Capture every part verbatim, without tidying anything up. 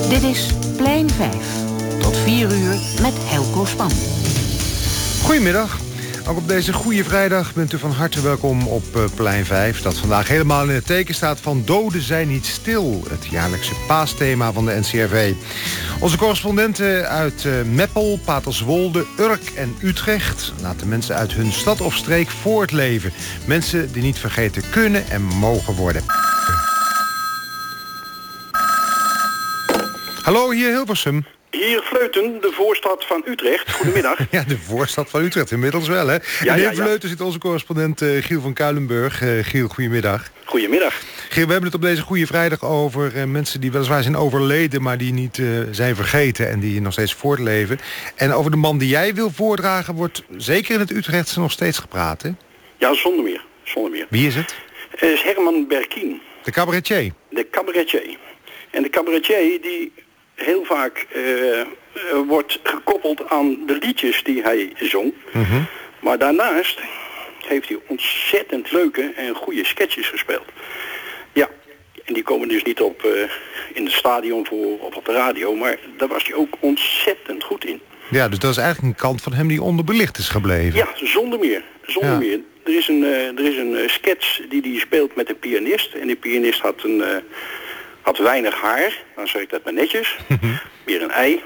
Dit is Plein vijf. Tot vier uur met Helco Span. Goedemiddag. Ook op deze goede vrijdag bent u van harte welkom op uh, Plein vijf... dat vandaag helemaal in het teken staat van Doden zijn niet stil. Het jaarlijkse paasthema van de N C R V. Onze correspondenten uit uh, Meppel, Paterswolde, Urk en Utrecht... laten mensen uit hun stad of streek voortleven. Mensen die niet vergeten kunnen en mogen worden. Hallo, hier Hilversum. Hier Vleuten, de voorstad van Utrecht. Goedemiddag. Ja, de voorstad van Utrecht, inmiddels wel, hè? Ja, in ja, ja. Vleuten zit onze correspondent uh, Giel van Kuilenburg. Uh, Giel, goedemiddag. Goedemiddag. Giel, we hebben het op deze goede vrijdag over uh, mensen die weliswaar zijn overleden... maar die niet uh, zijn vergeten en die nog steeds voortleven. En over de man die jij wil voordragen wordt zeker in het Utrechtse nog steeds gepraat, hè? Ja, zonder meer. Zonder meer. Wie is het? Het is Herman Berkien. De cabaretier? De cabaretier. En de cabaretier die... heel vaak uh, uh, wordt gekoppeld aan de liedjes die hij zong. Mm-hmm. Maar daarnaast heeft hij ontzettend leuke en goede sketches gespeeld. Ja, en die komen dus niet op uh, in het stadion voor, of op de radio, maar daar was hij ook ontzettend goed in. Ja, dus dat is eigenlijk een kant van hem die onderbelicht is gebleven. Ja, zonder meer. Zonder ja. meer. Er is een, uh, er is een uh, sketch die hij speelt met een pianist. En die pianist had een... Uh, had weinig haar, dan zeg ik dat maar netjes, weer een ei.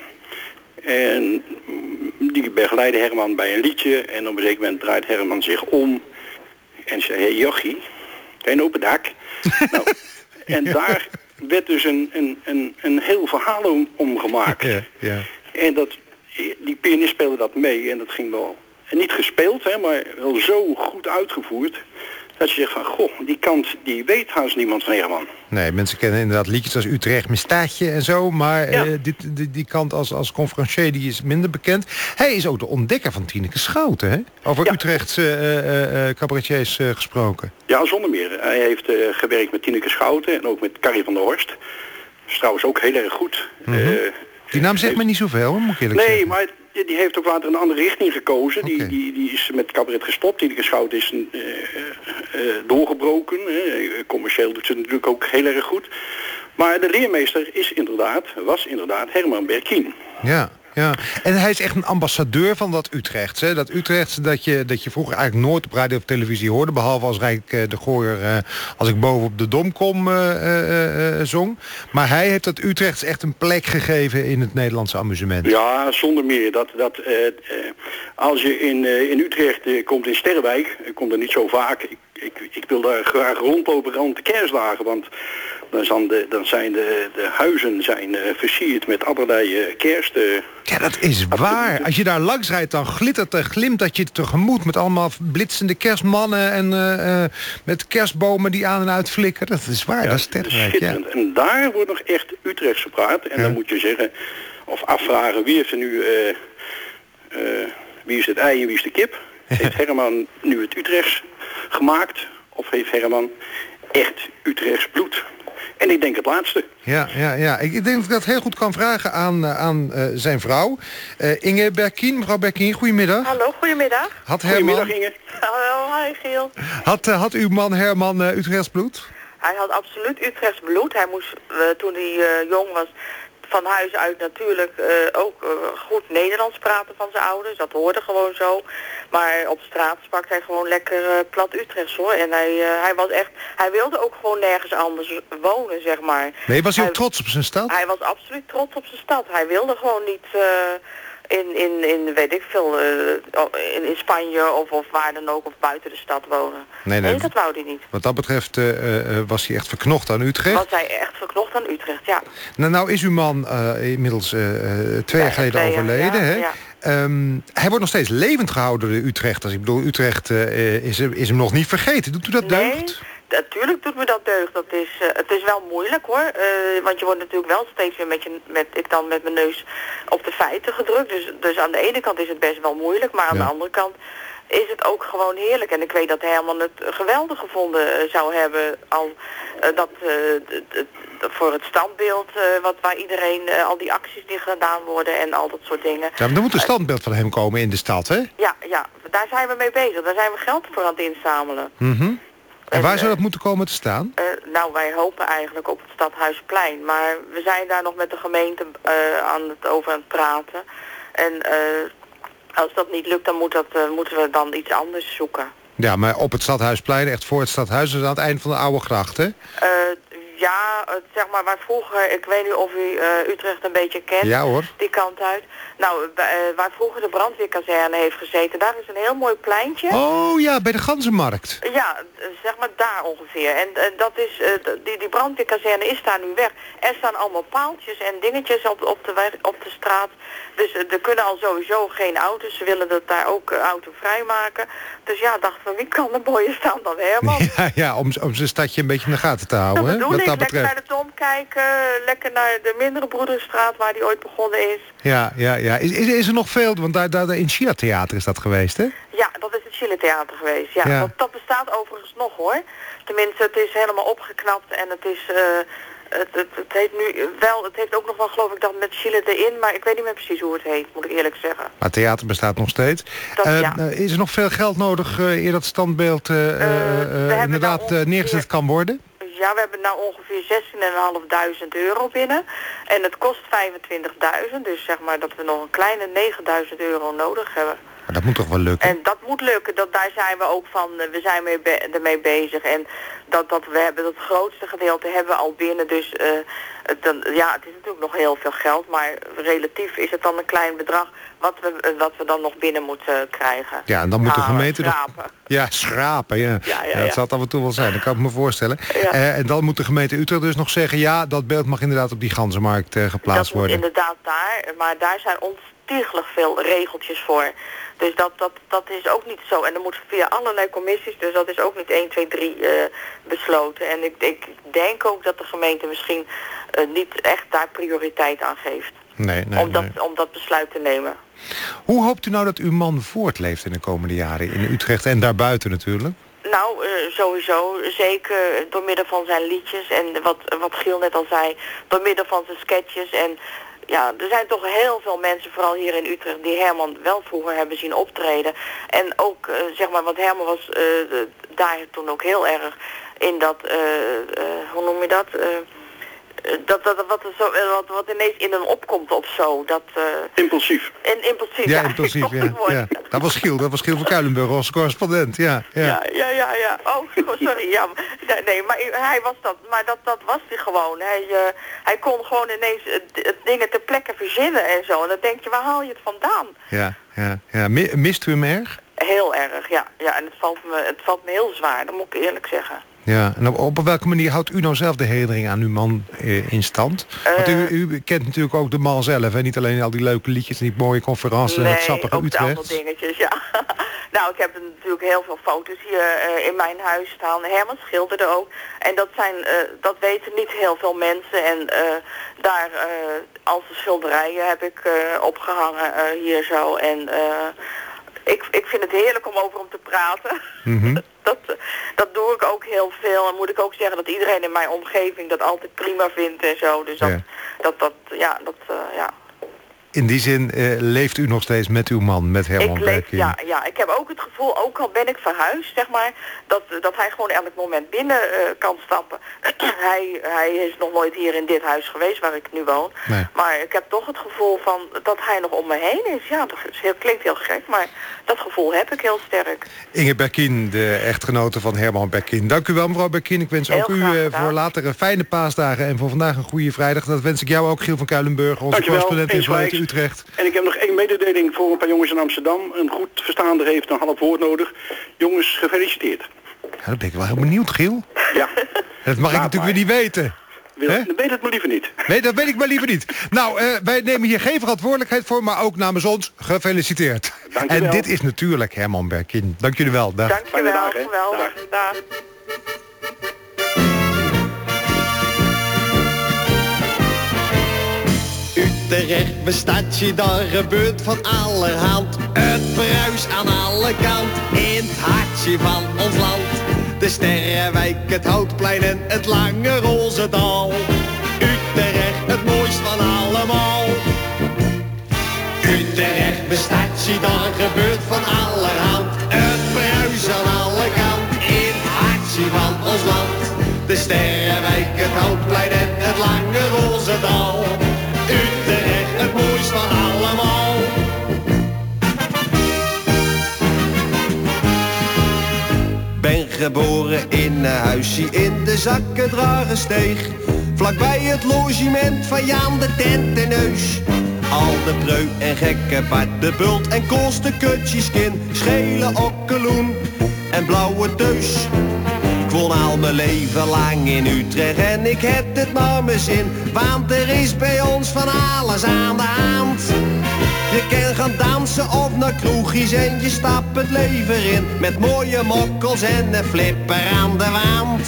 En die begeleidde Herman bij een liedje en op een zeker moment draait Herman zich om en zei, hé hey, jochie, geen open dak. Nou, en daar werd dus een, een, een, een heel verhaal om, om gemaakt. Ja, ja. En dat, die pianist speelde dat mee en dat ging wel, en niet gespeeld, hè, maar wel zo goed uitgevoerd... dat je zegt van, goh, die kant, die weet haast niemand van Herman. Nee, mensen kennen inderdaad liedjes als Utrecht Mistaatje en zo... maar ja. uh, dit, die, die kant als, als conferencier die is minder bekend. Hij is ook de ontdekker van Tineke Schouten, hè? Over ja. Utrechtse uh, uh, cabaretiers uh, gesproken. Ja, zonder meer. Hij heeft uh, gewerkt met Tineke Schouten en ook met Carrie van der Horst. Dat is trouwens ook heel erg goed. Mm-hmm. uh, die naam zegt heeft... me niet zoveel, moet ik eerlijk nee, zeggen. maar die heeft ook later een andere richting gekozen. Okay. Die, die, die is met cabaret gestopt. Tineke Schouten is uh, uh, doorgebroken. Uh, commercieel doet ze natuurlijk ook heel erg goed. Maar de leermeester is inderdaad, was inderdaad Herman Berkien. Ja. Ja, en hij is echt een ambassadeur van dat Utrechts. Hè? Dat Utrechts dat je, dat je vroeger eigenlijk nooit op radio of televisie hoorde... behalve als Rijk uh, de Gooier, uh, als ik boven op de Dom kom, uh, uh, uh, zong. Maar hij heeft dat Utrechts echt een plek gegeven in het Nederlandse amusement. Ja, zonder meer. Dat, dat, uh, uh, als je in, uh, in Utrecht uh, komt in Sterrenwijk, ik kom er niet zo vaak... Ik, ik, ik wil daar graag rondlopen rond de kerstdagen, want... Dan zijn de, dan zijn de, de huizen zijn, uh, versierd met allerlei uh, kerst... Uh, ja, dat is waar. Als je daar langs rijdt, dan glittert er, glimt dat je tegemoet... met allemaal blitsende kerstmannen en uh, uh, met kerstbomen die aan en uit flikkeren. Dat is waar, ja, dat is Sterrenwijk. Ja. En daar wordt nog echt Utrechts gepraat. En ja. dan moet je zeggen, of afvragen, wie heeft er nu... Uh, uh, wie is het ei en wie is de kip? Ja. Heeft Herman nu het Utrechts gemaakt? Of heeft Herman echt Utrechts bloed? En ik denk het laatste. Ja, ja, ja. Ik denk dat ik dat heel goed kan vragen aan, aan uh, zijn vrouw. Uh, Inge Berkien. Mevrouw Berkien, goedemiddag. Hallo, goedemiddag. Had Herman... Goedemiddag, Inge. Hallo, hi Giel. Had, uh, had uw man Herman uh, Utrechts bloed? Hij had absoluut Utrechts bloed. Hij moest, uh, toen hij uh, jong was, van huis uit natuurlijk uh, ook uh, goed Nederlands praten van zijn ouders. Dat hoorde gewoon zo. Maar op straat sprak hij gewoon lekker uh, plat Utrechts hoor. En hij, uh, hij was echt, hij wilde ook gewoon nergens anders wonen, zeg maar. Nee, was hij, hij ook trots op zijn stad? Hij was absoluut trots op zijn stad. Hij wilde gewoon niet uh, in, in, in, weet ik veel, uh, in, in Spanje of, of waar dan ook, of buiten de stad wonen. Nee, nee, nee dat wou hij niet. Wat dat betreft uh, uh, was hij echt verknocht aan Utrecht? Was hij echt verknocht aan Utrecht, ja. Nou, nou is uw man uh, inmiddels uh, twee jaar geleden twee, overleden, ja, hè? Ja. Um, hij wordt nog steeds levend gehouden door de Utrechters. Ik bedoel, Utrecht uh, is, is hem nog niet vergeten. Doet u dat nee, deugd? Natuurlijk doet me dat deugd. Dat is, uh, het is wel moeilijk hoor. Uh, want je wordt natuurlijk wel steeds weer met, je, met ik dan met mijn neus op de feiten gedrukt. Dus, dus aan de ene kant is het best wel moeilijk. Maar aan ja. de andere kant is het ook gewoon heerlijk. En ik weet dat Herman het geweldig gevonden uh, zou hebben. Al uh, dat uh, d, d, voor het standbeeld, uh, wat, waar iedereen, uh, al die acties die gedaan worden en al dat soort dingen. Ja, maar er moet een standbeeld van hem komen in de stad, hè? Ja, ja, daar zijn we mee bezig. Daar zijn we geld voor aan het inzamelen. Mm-hmm. En waar zou dat moeten komen te staan? Uh, nou, wij hopen eigenlijk op het Stadhuisplein. Maar we zijn daar nog met de gemeente uh, aan het over aan het praten. En uh, als dat niet lukt, dan moet dat, uh, moeten we dan iets anders zoeken. Ja, maar op het Stadhuisplein, echt voor het Stadhuis, dus aan het eind van de oude gracht, hè? Uh, ja, uh, zeg maar, waar vroeger, ik weet niet of u uh, Utrecht een beetje kent. Ja hoor. Die kant uit. Nou, uh, waar vroeger de brandweerkazerne heeft gezeten, daar is een heel mooi pleintje. Oh ja, bij de Ganzenmarkt. Ja, zeg maar daar ongeveer. En uh, dat is, uh, die, die brandweerkazerne is daar nu weg. Er staan allemaal paaltjes en dingetjes op, op, de, weg, op de straat. Dus uh, er kunnen al sowieso geen auto's. Ze willen dat daar ook uh, autovrij maken. Dus ja, dachten we, wie kan er mooier staan dan Herman? Ja, ja om, om zijn stadje een beetje in de gaten te houden. Dat hè? bedoel Wat ik. dat Lekker betreft. naar de Dom kijken. Lekker naar de Mindere Broederstraat waar die ooit begonnen is. Ja, ja, ja. Is, is, is er nog veel? Want daar, daar in Chilla Theater is dat geweest, hè? Ja, dat is het Chile Theater geweest. Ja, ja. Dat, dat bestaat overigens nog hoor. Tenminste, het is helemaal opgeknapt en het is... Uh, het, het, het heet nu wel, het heeft ook nog wel geloof ik dat met Chile erin, maar ik weet niet meer precies hoe het heet, moet ik eerlijk zeggen. Maar het theater bestaat nog steeds. Dat, uh, ja. uh, is er nog veel geld nodig uh, eer dat standbeeld uh, uh, uh, inderdaad nou neergezet kan worden? Ja, we hebben nou ongeveer zestienduizend euro binnen. En het kost vijfentwintigduizend, dus zeg maar dat we nog een kleine negenduizend euro nodig hebben. Maar dat moet toch wel lukken? En dat moet lukken, dat, daar zijn we ook van, we zijn mee be- ermee bezig. En dat, dat we hebben het grootste gedeelte hebben we al binnen, dus uh, het, dan, ja, het is natuurlijk nog heel veel geld, maar relatief is het dan een klein bedrag wat we, wat we dan nog binnen moeten krijgen. Ja, en dan moet de ah, gemeente... schrapen. Nog... Ja, schrapen, ja. Ja, ja, ja, ja. dat zal het af en toe wel zijn, dat kan ik me voorstellen. Ja. Uh, en dan moet de gemeente Utrecht dus nog zeggen... ja, dat beeld mag inderdaad op die Ganzenmarkt uh, geplaatst dat worden. Dat worden. moet inderdaad daar, maar daar zijn ontiegelijk veel regeltjes voor. Dus dat, dat, dat is ook niet zo. En dat moet via allerlei commissies, dus dat is ook niet één, twee, drie uh, besloten. En ik, ik denk ook dat de gemeente misschien uh, niet echt daar prioriteit aan geeft. Nee, nee, om, dat, nee. om dat besluit te nemen. Hoe hoopt u nou dat uw man voortleeft in de komende jaren in Utrecht en daarbuiten natuurlijk? Nou, uh, sowieso. Zeker door middel van zijn liedjes en wat, wat Giel net al zei, door middel van zijn sketches. En ja, er zijn toch heel veel mensen, vooral hier in Utrecht, die Herman wel vroeger hebben zien optreden. En ook, uh, zeg maar, want Herman was uh, daar toen ook heel erg in dat, uh, uh, hoe noem je dat... Uh, Dat, dat, wat, er zo, wat, wat ineens in hem opkomt of zo. Dat, uh, impulsief. En impulsief, ja. ja, impulsief, ja, ja. Dat was Giel, dat was Giel van Kuilenburg, onze correspondent, ja. Ja, ja, ja, ja. ja. Oh, sorry, ja. Nee, maar hij was dat, maar dat, dat was hij gewoon. Hij, uh, hij kon gewoon ineens uh, dingen ter plekke verzinnen en zo. En dan denk je, waar haal je het vandaan? Ja, ja, ja. Mist u hem erg? Heel erg, ja. Ja, en het valt me, het valt me heel zwaar, dat moet ik eerlijk zeggen. Ja, en op, op welke manier houdt u nou zelf de herinnering aan uw man eh, in stand? Uh, Want u, u kent natuurlijk ook de man zelf, en niet alleen al die leuke liedjes en die mooie conferenties en nee, het sappige ook Utrecht. Nee, ook dingetjes, ja. Nou, ik heb er natuurlijk heel veel foto's hier uh, in mijn huis staan. Herman schilderde ook. En dat zijn, uh, dat weten niet heel veel mensen. En uh, daar, uh, als de schilderijen heb ik uh, opgehangen uh, hier zo. En uh, ik, ik vind het heerlijk om over hem te praten. Mm-hmm. Dat, dat doe ik ook heel veel. En moet ik ook zeggen dat iedereen in mijn omgeving dat altijd prima vindt en zo. Dus dat, ja, dat, dat, ja, dat, uh, ja. In die zin uh, leeft u nog steeds met uw man, met Herman ik leef, Berkin? Ja, ja, ik heb ook het gevoel, ook al ben ik verhuisd, zeg maar, dat, dat hij gewoon elk moment binnen uh, kan stappen. hij, hij is nog nooit hier in dit huis geweest waar ik nu woon. Nee. Maar ik heb toch het gevoel van dat hij nog om me heen is. Ja, dat is heel, klinkt heel gek, maar dat gevoel heb ik heel sterk. Inge Berkin, de echtgenote van Herman Berkin. Dank u wel, mevrouw Berkin. Ik wens heel ook u uh, voor latere fijne paasdagen en voor vandaag een goede vrijdag. Dat wens ik jou ook, Giel van Kuilenburg, onze correspondent in vanuit Utrecht. En ik heb nog één mededeling voor een paar jongens in Amsterdam. Een goed verstaander heeft een half woord nodig. Jongens, gefeliciteerd. Ja, dat ben ik wel heel benieuwd, Giel. Ja. Dat mag Laat ik natuurlijk maar. weer niet weten. Wil, weet het maar liever niet. Nee, dat weet ik maar liever niet. Nou, uh, wij nemen hier geen verantwoordelijkheid voor, maar ook namens ons gefeliciteerd. Dank en dit is natuurlijk Herman Berkin. Dank jullie wel. Dag. Dank je wel. Geweldig. Dag. Utrecht bestaat je, daar gebeurt van allerhand. Het bruis aan alle kant, in het hartje van ons land. De Sterrenwijk, het Houtplein en het lange Rozendaal. Utrecht, het mooist van allemaal. Utrecht bestaat je, daar gebeurt van allerhand. Het bruis aan alle kant, in het hartje van ons land. De Sterrenwijk, het Houtplein en het lange Roosendaal. Utrecht, het mooist van allemaal. Ben geboren in een huisje in de Zakkendragensteeg. Vlakbij het logement van Jan de Tenteneus. Al de preu en gekke Bart, de bult en koos, de kutjeskin, schele okkeloen en blauwe teus. Ik woon al mijn leven lang in Utrecht en ik heb het naar mijn zin, want er is bij ons van alles aan de hand. Je kan gaan dansen of naar kroegjes en je stapt het leven in, met mooie mokkels en een flipper aan de wand.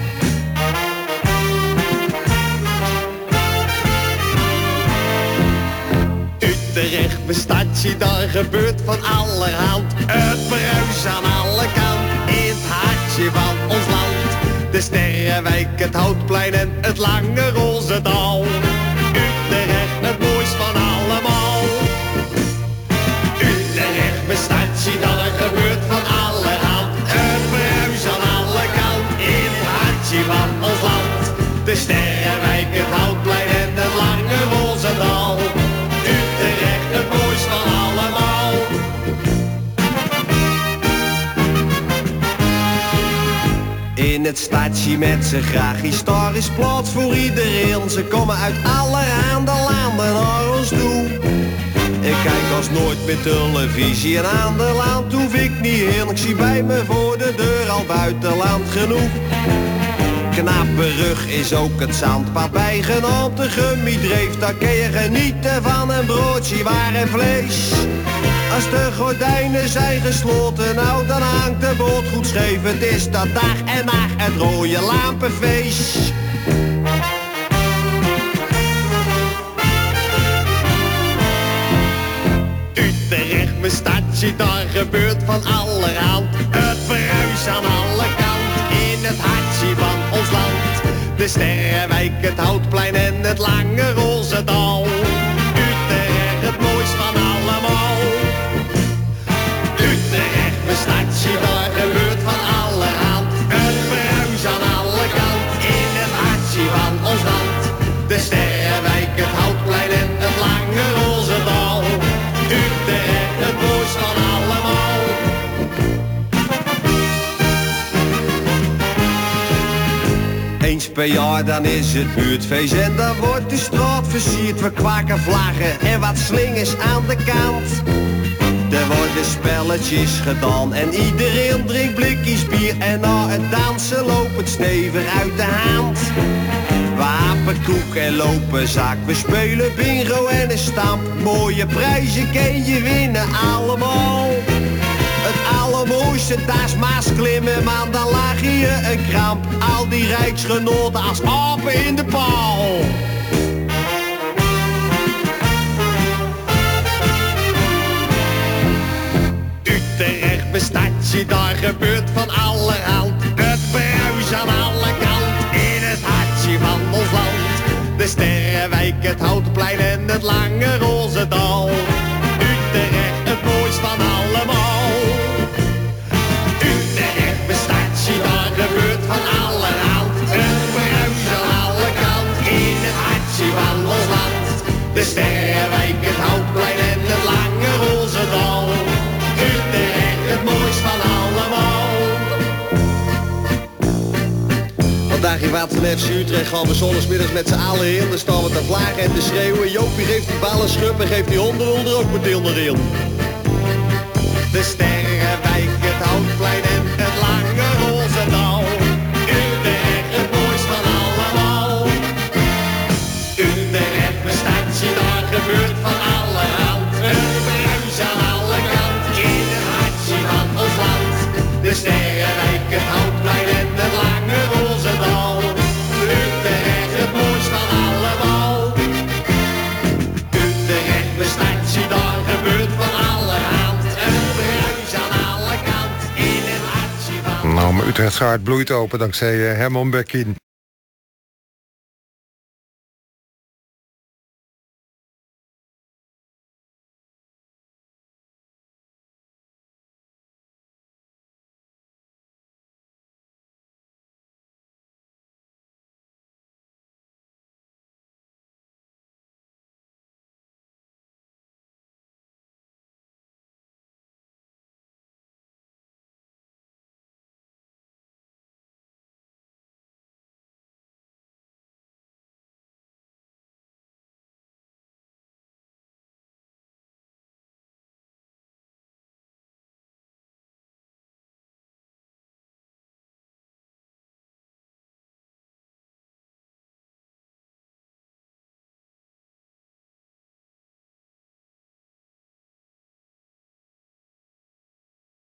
Utrecht, mijn stadje, daar gebeurt van allerhand. Het bruis aan alle kanten, in het hartje van ons land. De Sterrenwijk, het Houtplein en het lange Roosendaal. Utrecht, het mooist van allemaal. Utrecht, mijn stadje, daar gebeurt van allerhand. Het bruis aan alle kanten, in het hartje van ons land. De Sterrenwijk, het Houtplein en het lange Roosendaal. Utrecht, het mooist van allemaal. In het stadje met z'n graagjes, daar is plaats voor iedereen. Ze komen uit allerhande landen naar ons toe. Ik kijk als nooit met televisie en aan de land hoef ik niet heen. Ik zie bij me voor de deur al buitenland genoeg. Knappe rug is ook het zandpad bijgenaamd de Gummiedreef. Daar kun je genieten van een broodje waar en vlees. Als de gordijnen zijn gesloten, nou dan hangt de boot goed scheef. Het is dat dag en nacht het rode lampenfeest. Utrecht, mijn stadje, daar gebeurt van allerhand. Het bruis aan alle kanten, in het hartje van ons land. De Sterrenwijk, het Houtplein en het lange Roosendaal. Utrecht, het mooist van allemaal. Utrecht, mijn stadje, daar gebeurt van allerhand. Het bruis aan alle kanten, in het hartje van ons land. De Sterrenwijk, het Houtplein en het lange Roosendaal. Utrecht, het mooist van allemaal. Eens per jaar dan is het buurtfeest en dan wordt de straat versierd. We kwaken vlaggen en wat slingers aan de kant. Er worden spelletjes gedaan en iedereen drinkt blikjes bier. En na het dansen loopt het stevig uit de hand. We hapen koek en lopen zak, we spelen bingo en een stamp. Mooie prijzen kun je winnen allemaal. Het allermooiste, dat is Maas klimmen, man, dan lag je een kramp. Al die rijksgenoten als apen in de paal. Utrecht, mijn stadje, daar gebeurt van allerhand. Het bruis aan alle kanten, in het hartje van ons land. De Sterrenwijk, het Houtplein en het lange Roosendaal. Utrecht, het mooist van allemaal. Utrecht, mijn stadje, daar gebeurt van allerhand. Het bruis aan alle kanten, in het hartje van ons land. De Sterrenwijk, het Houtplein en het lange Roosendaal. Utrecht, het mooist van allemaal. Vandaag in Waard van F C Utrecht gaan we zondagsmiddags met z'n allen in. Dan staan we te vlagen en te schreeuwen. Jopie geeft die ballen schub en geeft die honden er ook meteen erin. De Sterrenwijk, het Houtplein en het lange Roosendaal. Utrecht, het mooist van allemaal. Utrecht, mijn stadje, daar gebeurt van allerhand. Het bruis aan alle kanten, in het hartje van ons land. De Sterrenwijk, het Houtplein en het lange Roosendaal. Utrecht, het mooist van allemaal. Utrecht, mijn stadje, daar gebeurt van allerhand. Het bruis aan alle kanten, in het hartje van... Nou, mijn Utrechtse hart bloeit open dankzij Herman Bekkin.